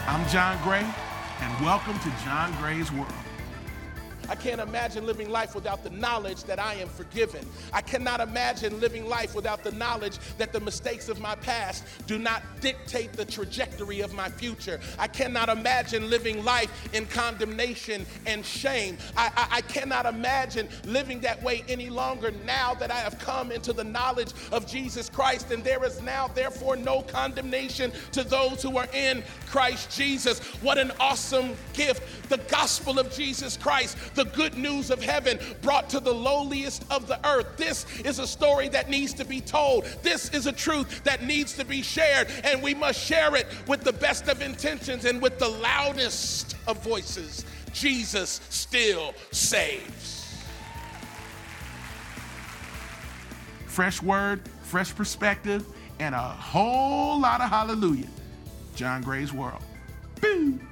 I'm John Gray, and welcome to John Gray's World. I can't imagine living life without the knowledge that I am forgiven. I cannot imagine living life without the knowledge that the mistakes of my past do not dictate the trajectory of my future. I cannot imagine living life in condemnation and shame. I cannot imagine living that way any longer now that I have come into the knowledge of Jesus Christ, and there is now therefore no condemnation to those who are in Christ Jesus. What an awesome gift, the gospel of Jesus Christ, the good news of heaven brought to the lowliest of the earth. This is a story that needs to be told. This is a truth that needs to be shared, and we must share it with the best of intentions and with the loudest of voices. Jesus still saves. Fresh word, fresh perspective, and a whole lot of hallelujah. John Gray's World. Boo!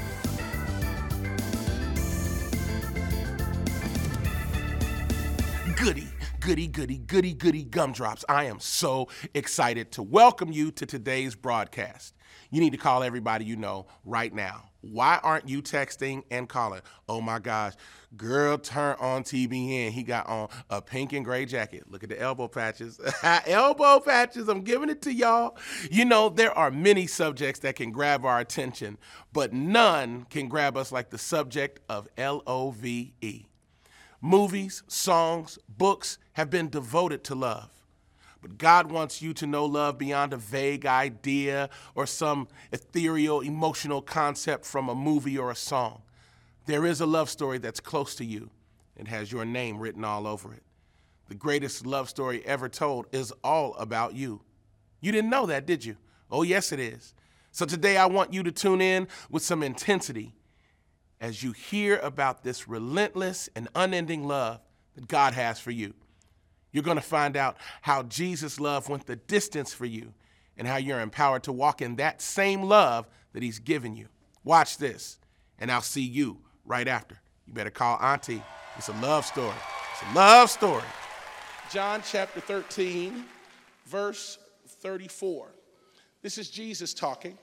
Goody gumdrops. I am so excited to welcome you to today's broadcast. You need to call everybody you know right now. Why aren't you texting and calling? Oh my gosh, girl, turn on TBN. He got on a pink and gray jacket. Look at the elbow patches. Elbow patches, I'm giving it to y'all. You know, there are many subjects that can grab our attention, but none can grab us like the subject of LOVE. Movies, songs, books have been devoted to love. But God wants you to know love beyond a vague idea or some ethereal, emotional concept from a movie or a song. There is a love story that's close to you and has your name written all over it. The greatest love story ever told is all about you. You didn't know that, did you? Oh, yes, it is. So today I want you to tune in with some intensity as you hear about this relentless and unending love that God has for you. You're going to find out how Jesus' love went the distance for you and how you're empowered to walk in that same love that he's given you. Watch this, and I'll see you right after. You better call Auntie. It's a love story. It's a love story. John chapter 13, verse 34. This is Jesus talking.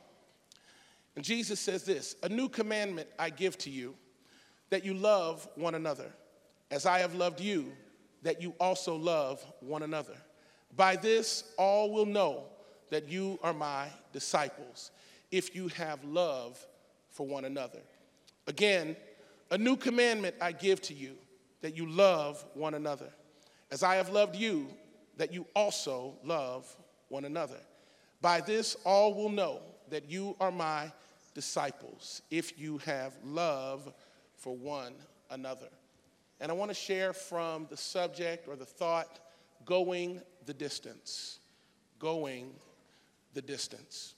And Jesus says this, "A new commandment I give to you, that you love one another, as I have loved you, that you also love one another. By this all will know that you are my disciples, if you have love for one another. Again, a new commandment I give to you, that you love one another, as I have loved you, that you also love one another. By this all will know that you are my disciples, if you have love for one another." And I want to share from the subject or the thought, going the distance. Going the distance.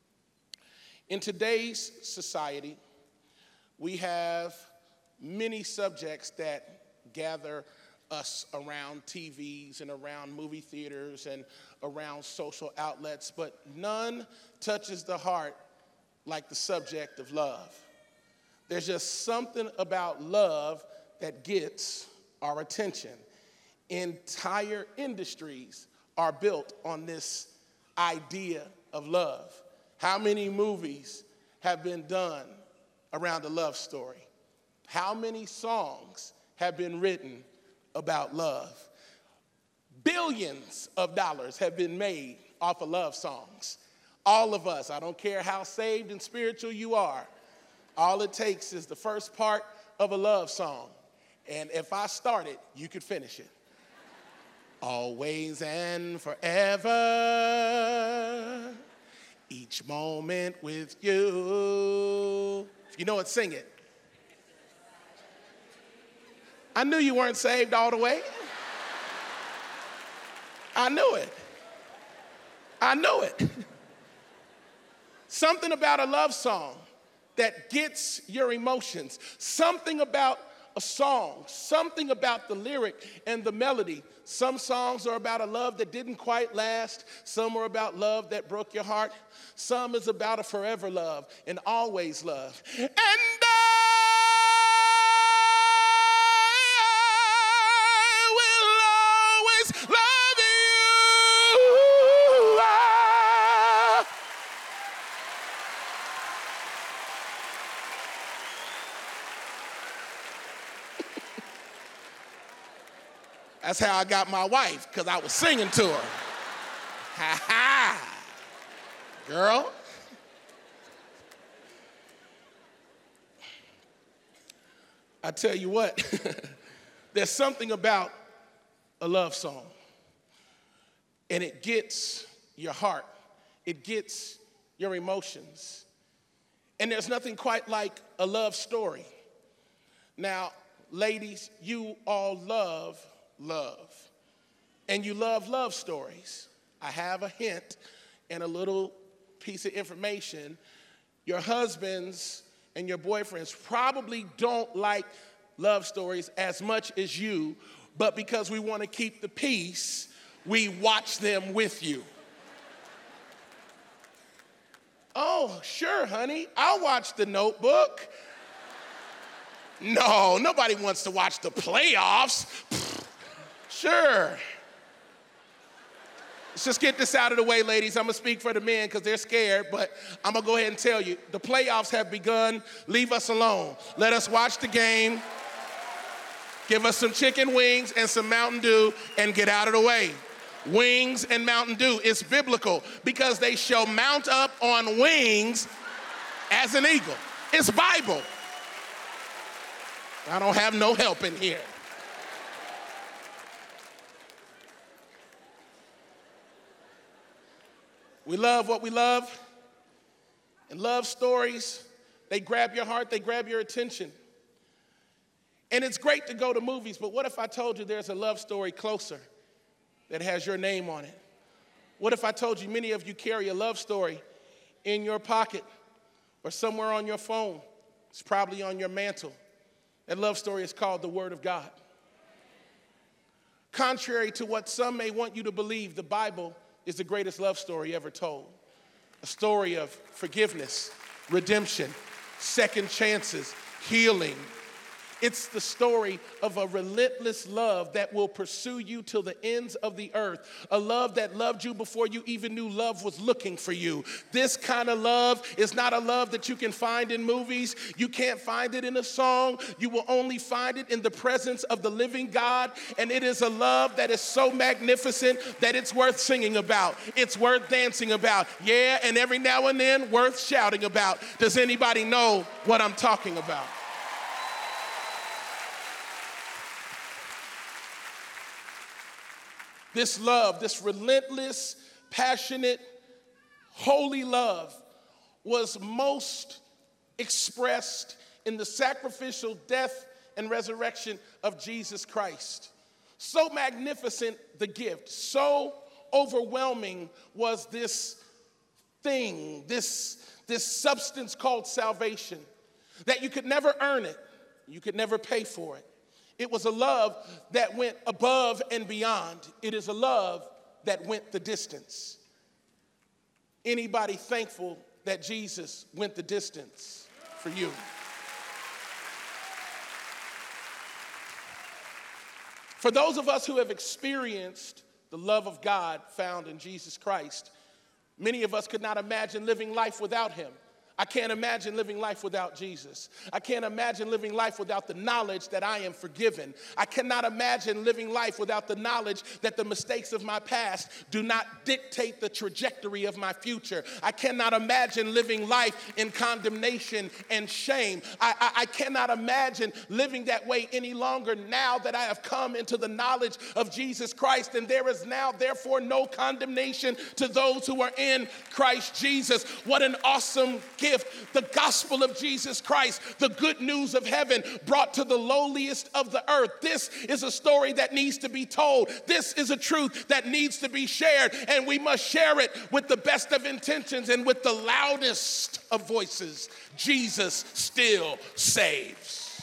In today's society, we have many subjects that gather us around TVs and around movie theaters and around social outlets, but none touches the heart like the subject of love. There's just something about love that gets our attention. Entire industries are built on this idea of love. How many movies have been done around a love story? How many songs have been written about love? Billions of dollars have been made off of love songs. All of us, I don't care how saved and spiritual you are, all it takes is the first part of a love song. And if I start it, you could finish it. Always and forever, each moment with you. If you know it, sing it. I knew you weren't saved all the way. I knew it. I knew it. Something about a love song that gets your emotions. Something about a song, something about the lyric and the melody. Some songs are about a love that didn't quite last. Some are about love that broke your heart. Some is about a forever love, an always love. And I will always love you. That's how I got my wife, because I was singing to her. Ha ha. Girl. I tell you what, there's something about a love song, and it gets your heart, it gets your emotions, and there's nothing quite like a love story. Now, ladies, you all love love, and you love love stories. I have a hint and a little piece of information. Your husbands and your boyfriends probably don't like love stories as much as you, but because we want to keep the peace, we watch them with you. Oh, sure, honey, I'll watch The Notebook. No, nobody wants to watch the playoffs. Sure. Let's just get this out of the way, ladies. I'm going to speak for the men because they're scared, but I'm going to go ahead and tell you, the playoffs have begun. Leave us alone. Let us watch the game. Give us some chicken wings and some Mountain Dew and get out of the way. Wings and Mountain Dew. It's biblical because they shall mount up on wings as an eagle. It's Bible. I don't have no help in here. We love what we love, and love stories, they grab your heart, they grab your attention. And it's great to go to movies, but what if I told you there's a love story closer that has your name on it? What if I told you many of you carry a love story in your pocket or somewhere on your phone? It's probably on your mantle. That love story is called the Word of God. Contrary to what some may want you to believe, the Bible is the greatest love story ever told. A story of forgiveness, redemption, second chances, healing. It's the story of a relentless love that will pursue you till the ends of the earth. A love that loved you before you even knew love was looking for you. This kind of love is not a love that you can find in movies. You can't find it in a song. You will only find it in the presence of the living God. And it is a love that is so magnificent that it's worth singing about. It's worth dancing about. Yeah, and every now and then worth shouting about. Does anybody know what I'm talking about? This love, this relentless, passionate, holy love was most expressed in the sacrificial death and resurrection of Jesus Christ. So magnificent the gift, so overwhelming was this thing, this substance called salvation, that you could never earn it, you could never pay for it. It was a love that went above and beyond. It is a love that went the distance. Anybody thankful that Jesus went the distance for you? For those of us who have experienced the love of God found in Jesus Christ, many of us could not imagine living life without him. I can't imagine living life without Jesus. I can't imagine living life without the knowledge that I am forgiven. I cannot imagine living life without the knowledge that the mistakes of my past do not dictate the trajectory of my future. I cannot imagine living life in condemnation and shame. I cannot imagine living that way any longer now that I have come into the knowledge of Jesus Christ, and there is now therefore no condemnation to those who are in Christ Jesus. What an awesome gift. The gospel of Jesus Christ, the good news of heaven brought to the lowliest of the earth. This is a story that needs to be told. This is a truth that needs to be shared, and we must share it with the best of intentions and with the loudest of voices. Jesus still saves.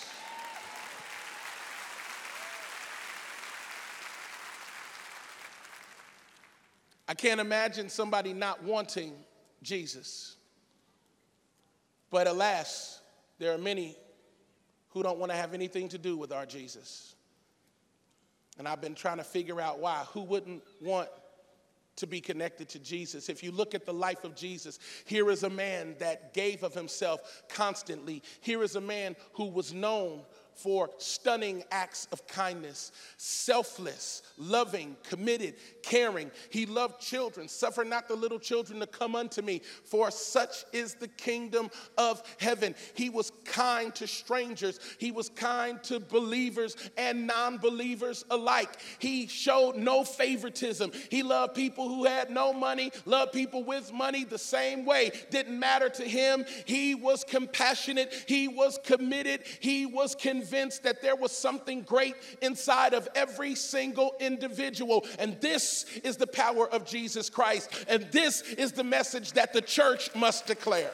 I can't imagine somebody not wanting Jesus. But alas, there are many who don't want to have anything to do with our Jesus. And I've been trying to figure out why. Who wouldn't want to be connected to Jesus? If you look at the life of Jesus, here is a man that gave of himself constantly. Here is a man who was known for stunning acts of kindness, selfless, loving, committed, caring. He loved children. Suffer not the little children to come unto me, for such is the kingdom of heaven. He was kind to strangers. He was kind to believers and non-believers alike. He showed no favoritism. He loved people who had no money, loved people with money the same way. Didn't matter to him. He was compassionate. He was committed. He was convinced that there was something great inside of every single individual. And this is the power of Jesus Christ. And this is the message that the church must declare.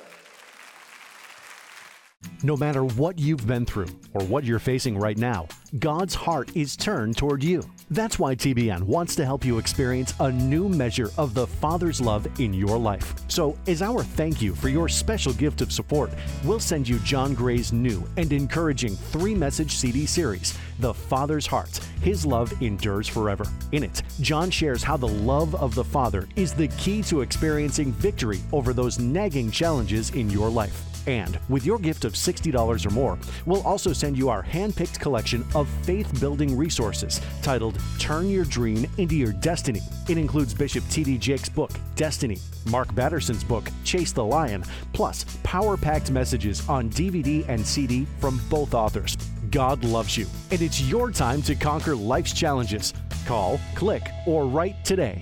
No matter what you've been through or what you're facing right now, God's heart is turned toward you. That's why TBN wants to help you experience a new measure of the Father's love in your life. So, as our thank you for your special gift of support, we'll send you John Gray's new and encouraging 3-message CD series, The Father's Heart, His Love Endures Forever. In it, John shares how the love of the Father is the key to experiencing victory over those nagging challenges in your life. And with your gift of $60 or more, we'll also send you our hand-picked collection of faith-building resources titled Turn Your Dream into Your Destiny. It includes Bishop T.D. Jakes' book, Destiny, Mark Batterson's book, Chase the Lion, plus power-packed messages on DVD and CD from both authors. God loves you, and it's your time to conquer life's challenges. Call, click, or write today.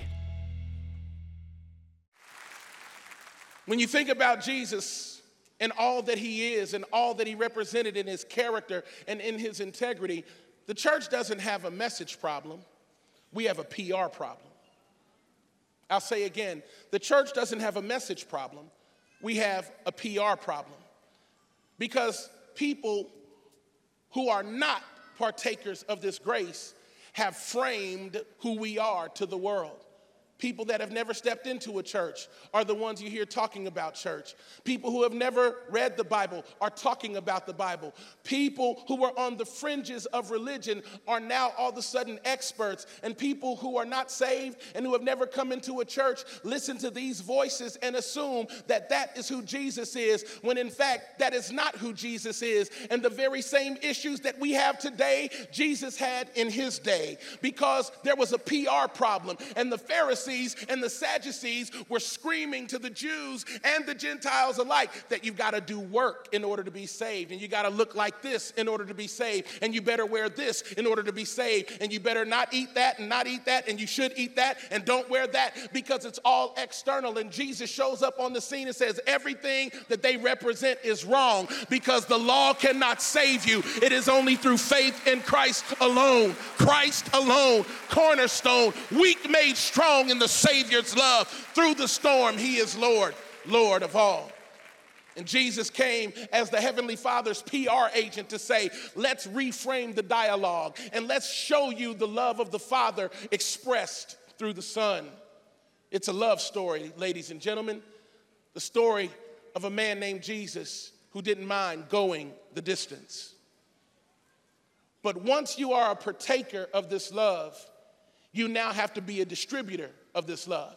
When you think about Jesus and all that he is and all that he represented in his character and in his integrity, the church doesn't have a message problem. We have a PR problem. I'll say again, the church doesn't have a message problem. We have a PR problem. Because people who are not partakers of this grace have framed who we are to the world. People that have never stepped into a church are the ones you hear talking about church. People who have never read the Bible are talking about the Bible. People who are on the fringes of religion are now all of a sudden experts. And people who are not saved and who have never come into a church listen to these voices and assume that that is who Jesus is, when in fact that is not who Jesus is. And the very same issues that we have today, Jesus had in his day, because there was a PR problem, and the Pharisees and the Sadducees were screaming to the Jews and the Gentiles alike that you've got to do work in order to be saved, and you got to look like this in order to be saved, and you better wear this in order to be saved, and you better not eat that and not eat that, and you should eat that and don't wear that, because it's all external. And Jesus shows up on the scene and says everything that they represent is wrong, because the law cannot save you. It is only through faith in Christ alone. Christ alone, cornerstone, weak made strong in the Savior's love. Through the storm, he is Lord, Lord of all. And Jesus came as the Heavenly Father's PR agent to say, let's reframe the dialogue and let's show you the love of the Father expressed through the Son. It's a love story, ladies and gentlemen. The story of a man named Jesus who didn't mind going the distance. But once you are a partaker of this love, you now have to be a distributor of this love.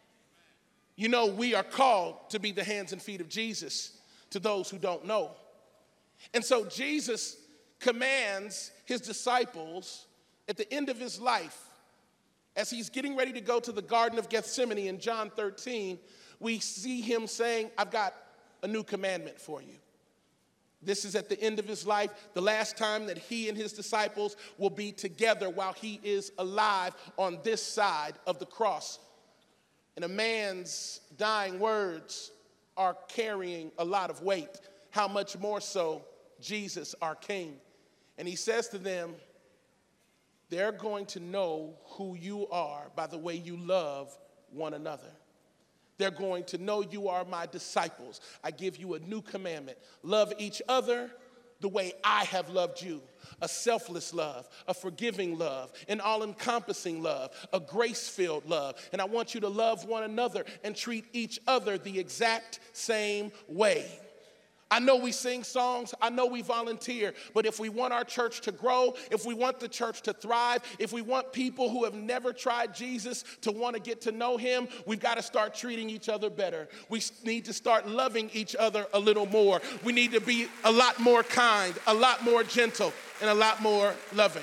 You know, we are called to be the hands and feet of Jesus to those who don't know. And so Jesus commands his disciples at the end of his life, as he's getting ready to go to the Garden of Gethsemane in John 13, we see him saying, I've got a new commandment for you. This is at the end of his life, the last time that he and his disciples will be together while he is alive on this side of the cross. And a man's dying words are carrying a lot of weight. How much more so Jesus, our King? And he says to them, they're going to know who you are by the way you love one another. They're going to know you are my disciples. I give you a new commandment. Love each other the way I have loved you. A selfless love, a forgiving love, an all-encompassing love, a grace-filled love. And I want you to love one another and treat each other the exact same way. I know we sing songs, I know we volunteer, but if we want our church to grow, if we want the church to thrive, if we want people who have never tried Jesus to want to get to know him, we've got to start treating each other better. We need to start loving each other a little more. We need to be a lot more kind, a lot more gentle, and a lot more loving.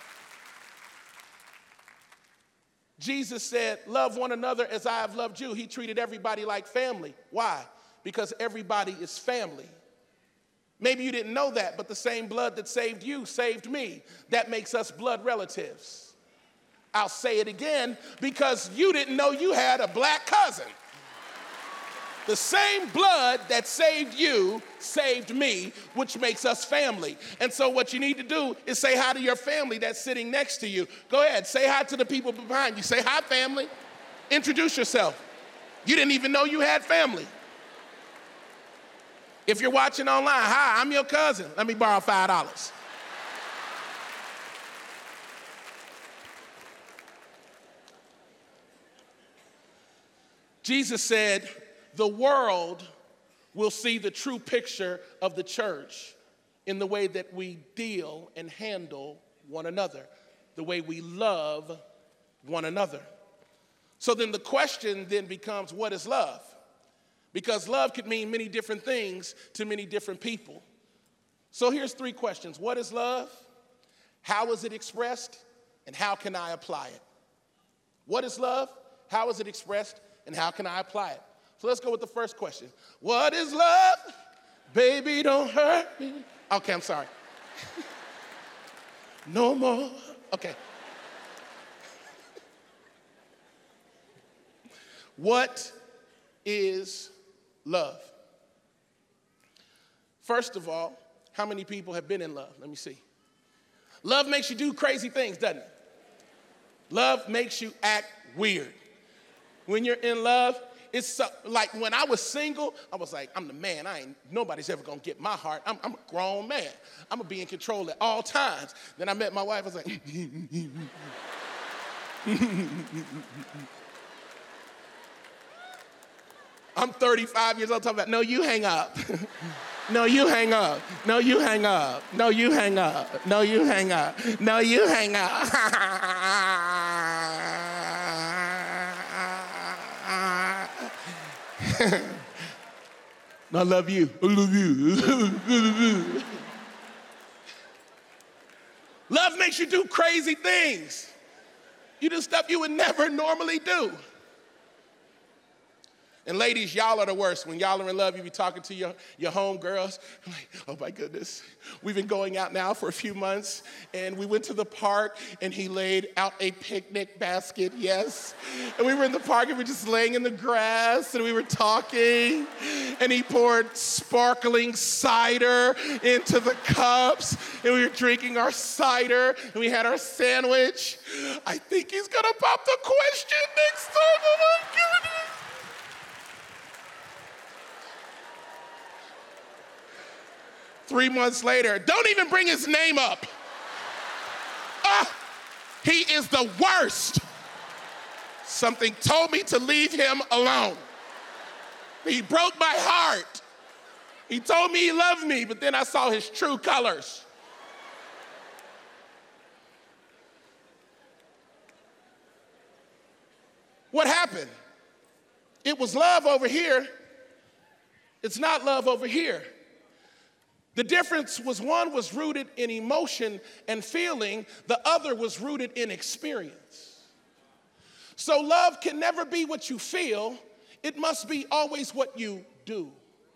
Jesus said, love one another as I have loved you. He treated everybody like family. Why? Because everybody is family. Maybe you didn't know that, but the same blood that saved you saved me. That makes us blood relatives. I'll say it again, because you didn't know you had a black cousin. The same blood that saved you saved me, which makes us family. And so what you need to do is say hi to your family that's sitting next to you. Go ahead, say hi to the people behind you. Say hi, family. Introduce yourself. You didn't even know you had family. If you're watching online, hi, I'm your cousin. Let me borrow $5. Jesus said, the world will see the true picture of the church in the way that we deal and handle one another, the way we love one another. So then the question then becomes, what is love? Because love could mean many different things to many different people. So here's 3 questions. What is love? How is it expressed? And how can I apply it? What is love? How is it expressed? And how can I apply it? So let's go with the first question. What is love? Baby, don't hurt me. Okay, I'm sorry. No more. Okay. What is love? First of all, how many people have been in love? Let me see. Love makes you do crazy things, doesn't it? Love makes you act weird. When you're in love, it's so, like when I was single, I was like, I'm the man. Nobody's ever gonna get my heart. I'm a grown man. I'm gonna be in control at all times. Then I met my wife, I was like, I'm 35 years old talking about, no, you hang up. No, you hang up. No, you hang up. No, you hang up. No, you hang up. No, you hang up. I love you. I love you. Love makes you do crazy things. You do stuff you would never normally do. And ladies, y'all are the worst. When y'all are in love, you be talking to your homegirls. I'm like, oh my goodness. We've been going out now for a few months, and we went to the park, and he laid out a picnic basket, yes. And we were in the park, and we were just laying in the grass, and we were talking, and he poured sparkling cider into the cups, and we were drinking our cider, and we had our sandwich. I think he's gonna pop the question next time. Oh my goodness. 3 months later, don't even bring his name up. He is the worst. Something told me to leave him alone. He broke my heart. He told me he loved me, but then I saw his true colors. What happened? It was love over here. It's not love over here. The difference was one was rooted in emotion and feeling, the other was rooted in experience. So love can never be what you feel, it must be always what you do.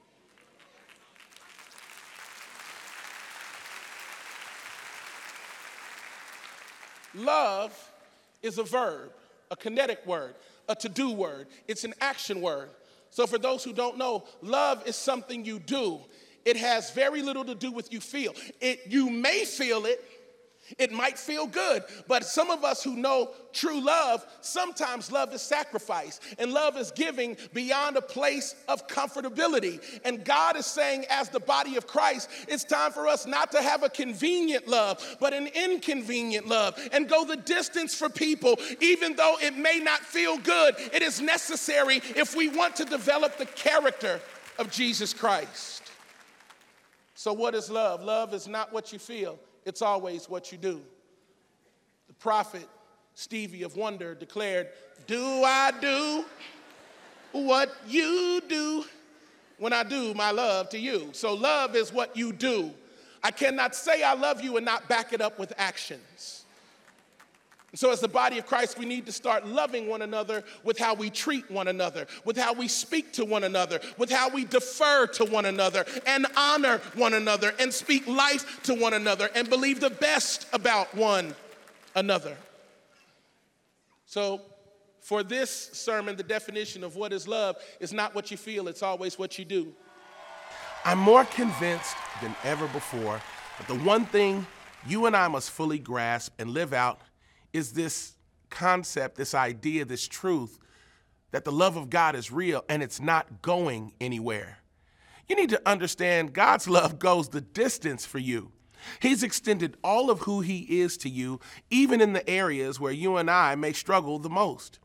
Love is a verb, a kinetic word, a to-do word. It's an action word. So for those who don't know, love is something you do. It has very little to do with you feel. You may feel it. It might feel good, but some of us who know true love, sometimes love is sacrifice, and love is giving beyond a place of comfortability. And God is saying, as the body of Christ, it's time for us not to have a convenient love, but an inconvenient love, and go the distance for people, even though it may not feel good. It is necessary if we want to develop the character of Jesus Christ. So what is love? Love is not what you feel. It's always what you do. The prophet Stevie of Wonder declared, "Do I do what you do when I do my love to you?" So love is what you do. I cannot say I love you and not back it up with actions. And so as the body of Christ, we need to start loving one another with how we treat one another, with how we speak to one another, with how we defer to one another and honor one another and speak life to one another and believe the best about one another. So for this sermon, the definition of what is love is not what you feel, it's always what you do. I'm more convinced than ever before that the one thing you and I must fully grasp and live out is this concept, this idea, this truth that the love of God is real and it's not going anywhere. You need to understand God's love goes the distance for you. He's extended all of who he is to you, even in the areas where you and I may struggle the most.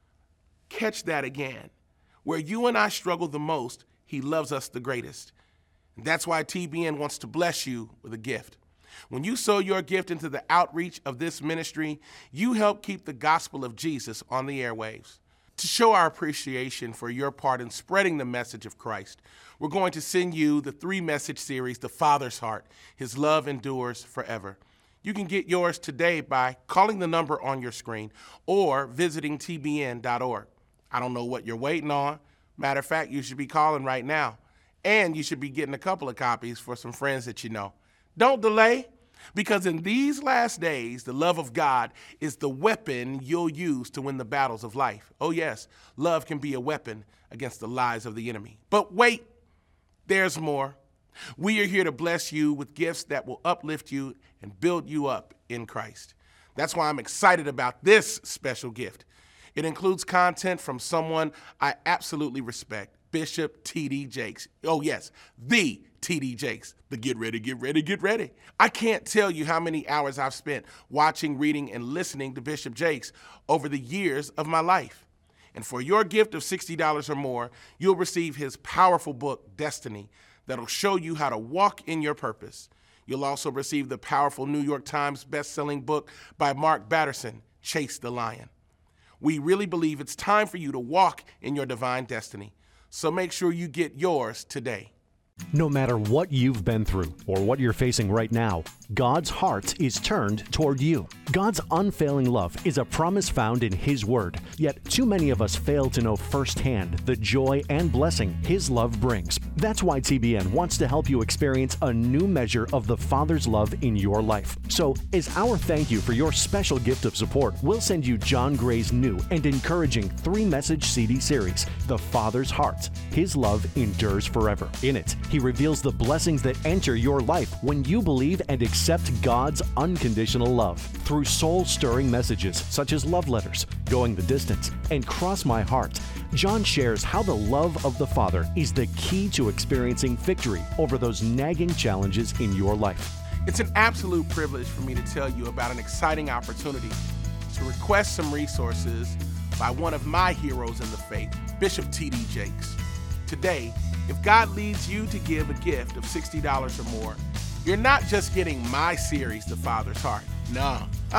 Catch that again. Where you and I struggle the most, he loves us the greatest. And that's why TBN wants to bless you with a gift. When you sow your gift into the outreach of this ministry, you help keep the gospel of Jesus on the airwaves. To show our appreciation for your part in spreading the message of Christ, we're going to send you the 3-message series, The Father's Heart, His Love Endures Forever. You can get yours today by calling the number on your screen or visiting tbn.org. I don't know what you're waiting on. Matter of fact, you should be calling right now. And you should be getting a couple of copies for some friends that you know. Don't delay, because in these last days, the love of God is the weapon you'll use to win the battles of life. Oh yes, love can be a weapon against the lies of the enemy. But wait, there's more. We are here to bless you with gifts that will uplift you and build you up in Christ. That's why I'm excited about this special gift. It includes content from someone I absolutely respect, Bishop T.D. Jakes. Oh yes, the T.D. Jakes, the get ready, get ready, get ready. I can't tell you how many hours I've spent watching, reading, and listening to Bishop Jakes over the years of my life. And for your gift of $60 or more, you'll receive his powerful book, Destiny, that'll show you how to walk in your purpose. You'll also receive the powerful New York Times best-selling book by Mark Batterson, Chase the Lion. We really believe it's time for you to walk in your divine destiny. So make sure you get yours today. No matter what you've been through or what you're facing right now, God's heart is turned toward you. God's unfailing love is a promise found in His Word, yet too many of us fail to know firsthand the joy and blessing His love brings. That's why TBN wants to help you experience a new measure of the Father's love in your life. So, as our thank you for your special gift of support, we'll send you John Gray's new and encouraging 3-message CD series, The Father's Heart, His Love Endures Forever. In it, he reveals the blessings that enter your life when you believe and accept God's unconditional love. Through soul-stirring messages such as love letters, Going the Distance, and Cross My Heart, John shares how the love of the Father is the key to experiencing victory over those nagging challenges in your life. It's an absolute privilege for me to tell you about an exciting opportunity to request some resources by one of my heroes in the faith, Bishop T.D. Jakes. Today, if God leads you to give a gift of $60 or more, you're not just getting my series, The Father's Heart. No.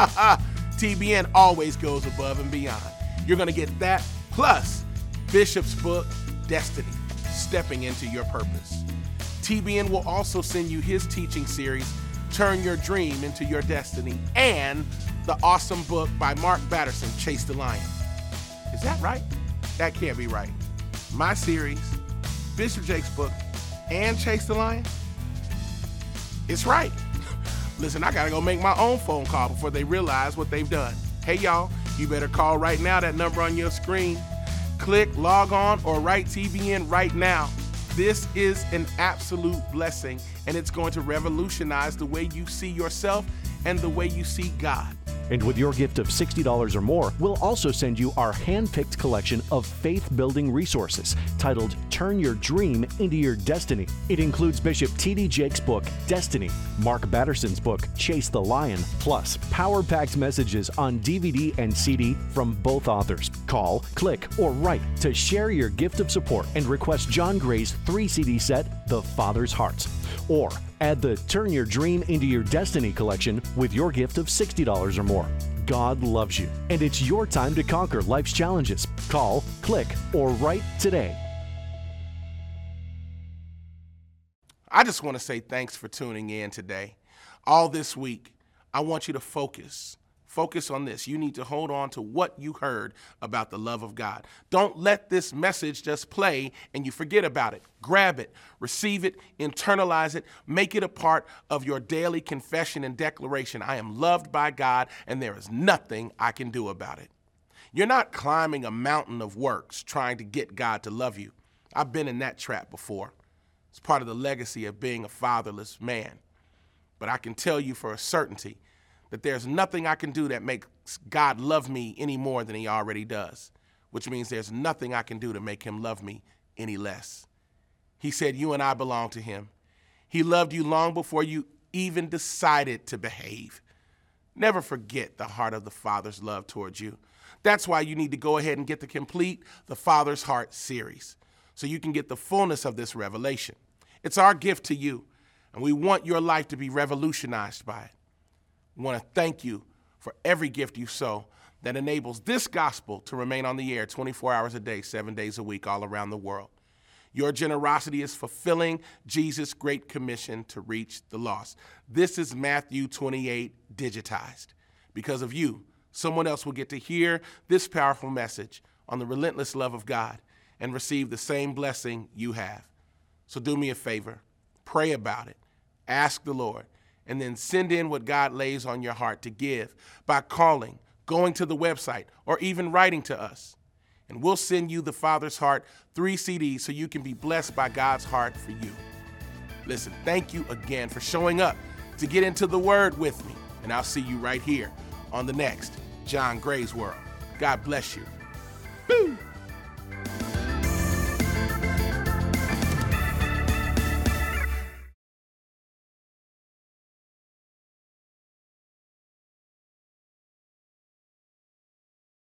TBN always goes above and beyond. You're going to get that plus Bishop's book, Destiny, Stepping into Your Purpose. TBN will also send you his teaching series, Turn Your Dream into Your Destiny, and the awesome book by Mark Batterson, Chase the Lion. Is that right? That can't be right. My series, Bishop Jakes' book, and Chase the Lion? It's right. Listen, I gotta go make my own phone call before they realize what they've done. Hey y'all, you better call right now, that number on your screen. Click, log on, or write TBN right now. This is an absolute blessing, and it's going to revolutionize the way you see yourself and the way you see God. And with your gift of $60 or more, we'll also send you our hand-picked collection of faith-building resources titled Turn Your Dream into Your Destiny. It includes Bishop T.D. Jakes' book, Destiny, Mark Batterson's book, Chase the Lion, plus power-packed messages on DVD and CD from both authors. Call, click, or write to share your gift of support and request John Gray's 3-CD set, The Father's Heart. Or add the Turn Your Dream into Your Destiny collection with your gift of $60 or more. God loves you, and it's your time to conquer life's challenges. Call, click, or write today. I just want to say thanks for tuning in today. All this week, I want you to focus. Focus on this. You need to hold on to what you heard about the love of God. Don't let this message just play and you forget about it. Grab it, receive it, internalize it, make it a part of your daily confession and declaration. I am loved by God and there is nothing I can do about it. You're not climbing a mountain of works trying to get God to love you. I've been in that trap before. It's part of the legacy of being a fatherless man. But I can tell you for a certainty that there's nothing I can do that makes God love me any more than he already does, which means there's nothing I can do to make him love me any less. He said you and I belong to him. He loved you long before you even decided to behave. Never forget the heart of the Father's love towards you. That's why you need to go ahead and get the complete The Father's Heart series so you can get the fullness of this revelation. It's our gift to you, and we want your life to be revolutionized by it. We want to thank you for every gift you sow that enables this gospel to remain on the air 24 hours a day, 7 days a week, all around the world. Your generosity is fulfilling Jesus' great commission to reach the lost. This is Matthew 28 digitized. Because of you, someone else will get to hear this powerful message on the relentless love of God and receive the same blessing you have. So do me a favor, pray about it, ask the Lord, and then send in what God lays on your heart to give by calling, going to the website, or even writing to us. And we'll send you the Father's Heart 3 CDs so you can be blessed by God's heart for you. Listen, thank you again for showing up to get into the Word with me. And I'll see you right here on the next John Gray's World. God bless you.